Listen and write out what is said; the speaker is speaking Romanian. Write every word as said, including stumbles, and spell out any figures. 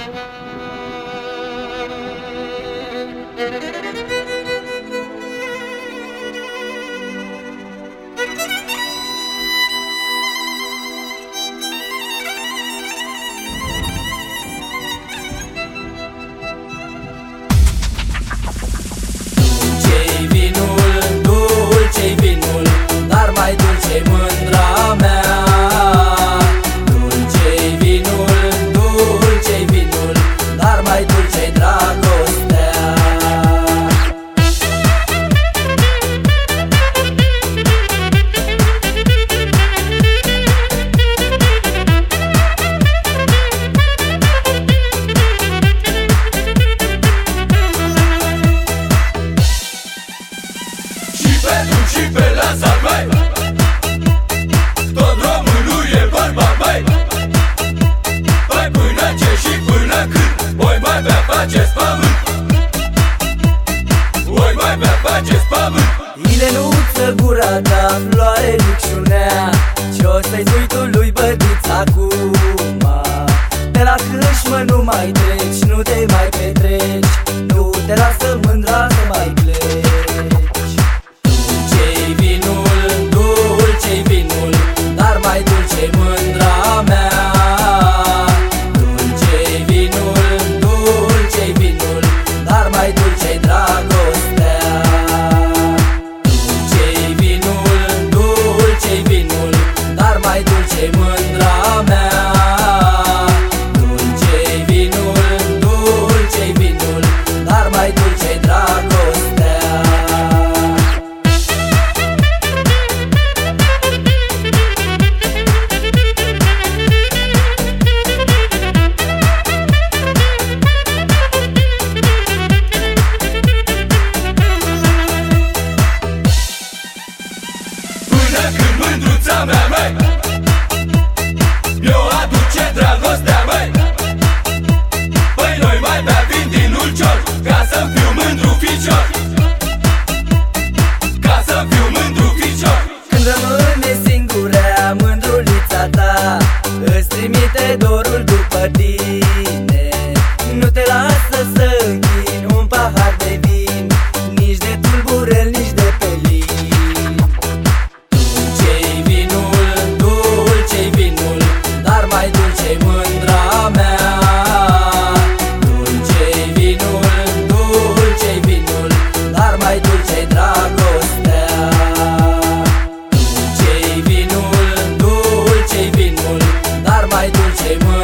Dulce-i vinul, dulce-i vinul, dar mai dulce-i mândra mea. Dulce-i vinul, dulce-i vinul, dar mai dulce-i dragostea. Și pe Lazar, măi, tot românul e bărbat, măi. Păi până ce și până când voi mai bea pe acest pământ, voi mai bea pe acest pământ. Ilenuță, gura ta, floare micșunea, ce-o să-i spui tu lui bătiț acum? De la câșmă nu mai treci, nu te mai petreci, nu te lasă mândra să mai pleci. Dulce-i vinul, dulce-i vinul, dar mai dulce-i mândra mea. Dulce-i vinul, dulce-i vinul, dar mai dulce-i dragostea. Dulce-i vinul, dulce-i vinul, dar mai dulce-i mândra mea. Dulce-i vinul, dulce-i vinul, dar mai dulce-i dragostea. Până când mândruța mea, măi, mi-o aduce dragostea, măi. Păi noi mai bea vin din ulcior, ca să fiu mândru ficior, ca să fiu mândru ficior. Când rămâne singurea, mândrulița ta îți trimite dorul după tine. Nu te lasă să închini un pahar de vin, nici de tulburel, nici de pelin. Dulce-i vinul, dulce-i vinul, dar mai dulce-i mândra mea. Dulce-i vinul, dulce-i vinul, dar mai dulce-i dragostea. Dulce-i vinul, dulce-i vinul, dar mai dulce-i mândra.